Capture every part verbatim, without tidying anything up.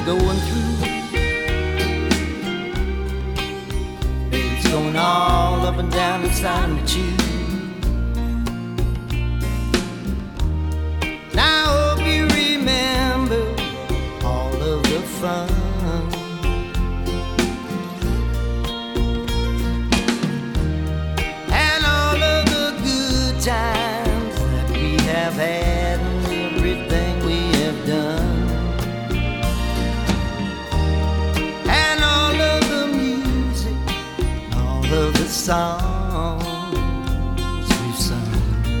you're going through. Baby, it's going all up and down inside of me too. Now I hope you remember all of the fun and all of the good times that we have had and everything we have done, and all of the music, all of the songs we've sung,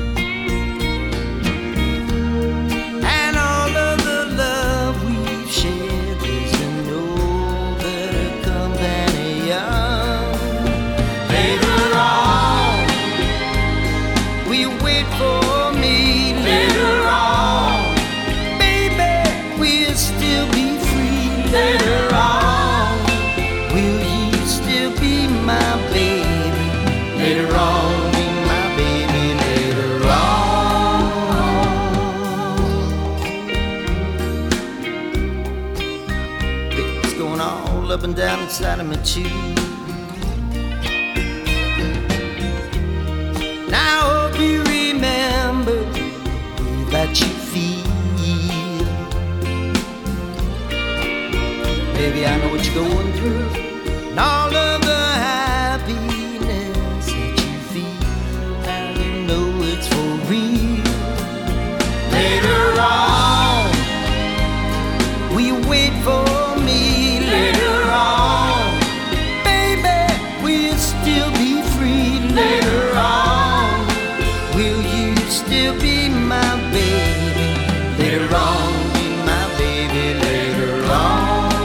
and all of the love we've shared. There's no better company young. Later on, will you wait for me? Later on, baby, we'll still be free. Later on, will you still be my baby? Later on, be my baby. Later on, it's going all up and down inside of me too. Now I hope you remember the way that you feel. Baby, I know what you're going through, and all of the happiness that you feel. Now you know it's for real. Later on, will you wait for me? Later on, baby, we'll still be free. Later on, will you still be my baby? Later on, be my baby. Later on.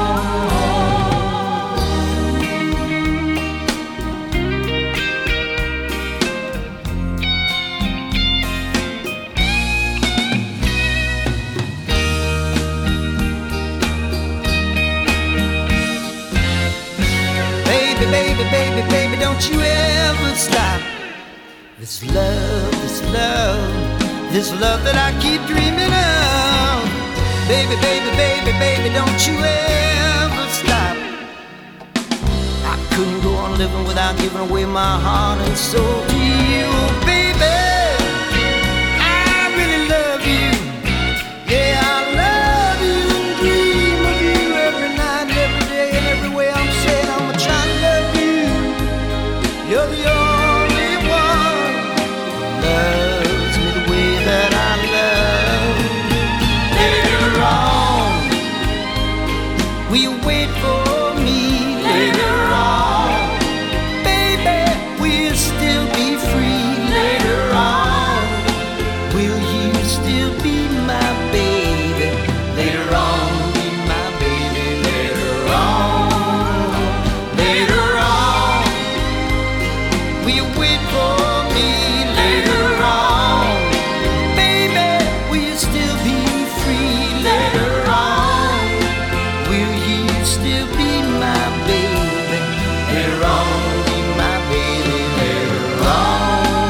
Baby, baby, baby, baby, don't you ever stop. This love, this love, this love that I keep dreaming of. Baby, baby, baby, baby, don't you ever stop. I couldn't go on living without giving away my heart and soul to you, baby. I really love you. Yeah, I love you and dream of you every night and every day and every way. I'm saying how much I love you. You're the only one who loves me the way that I love. Later on, will you wait for me? Later on, baby, we'll still be free. Later on, will you still be my baby? Later on, be my baby. Later on, later on, will you wait for me? Later on, baby, will you still be free? Later on, will you still be my baby? Later on, be my baby. Later on.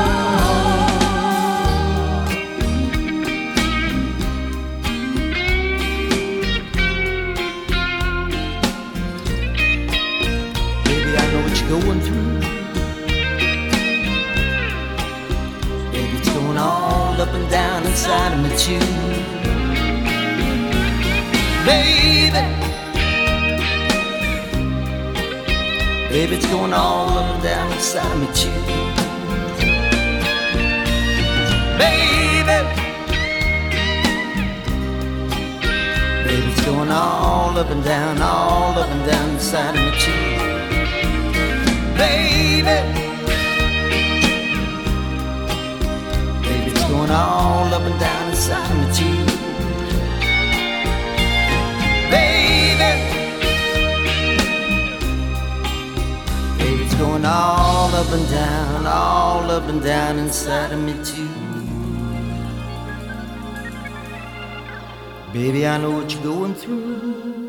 Baby, I know what you're going through. Baby, it's going all up and down inside of me too. Baby, baby, it's going all up and down inside of me too. Baby, baby, it's going all up and down, all up and down inside of me too. Baby, baby, it's going all up and down inside of me too. Baby, baby, it's going all up and down, all up and down inside of me too. Baby, I know what you're going through.